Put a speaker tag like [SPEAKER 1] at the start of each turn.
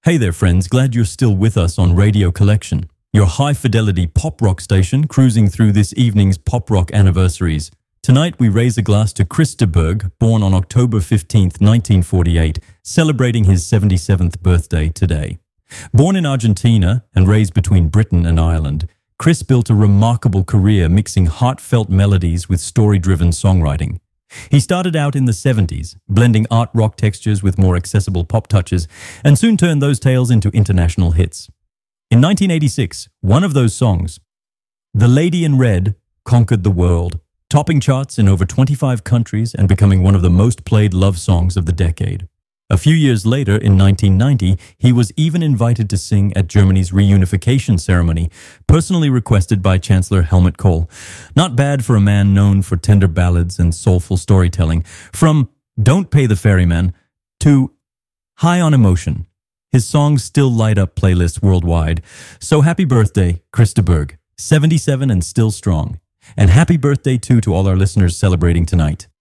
[SPEAKER 1] Hey there, friends. Glad you're still with us on Radio Collection, your high-fidelity pop rock station cruising through this evening's pop rock anniversaries. Tonight, we raise a glass to Chris de Burgh, born on October 15th, 1948, celebrating his 77th birthday today. Born in Argentina and raised between Britain and Ireland, Chris built a remarkable career mixing heartfelt melodies with story-driven songwriting. He started out in the 70s, blending art rock textures with more accessible pop touches, and soon turned those tales into international hits. In 1986, one of those songs, The Lady in Red, conquered the world, topping charts in over 25 countries and becoming one of the most played love songs of the decade. A few years later, in 1990, he was even invited to sing at Germany's reunification ceremony, personally requested by Chancellor Helmut Kohl. Not bad for a man known for tender ballads and soulful storytelling. From Don't Pay the Ferryman to High on Emotion, his songs still light up playlists worldwide. So happy birthday, Chris de Burgh, 77 and still strong. And happy birthday too to all our listeners celebrating tonight.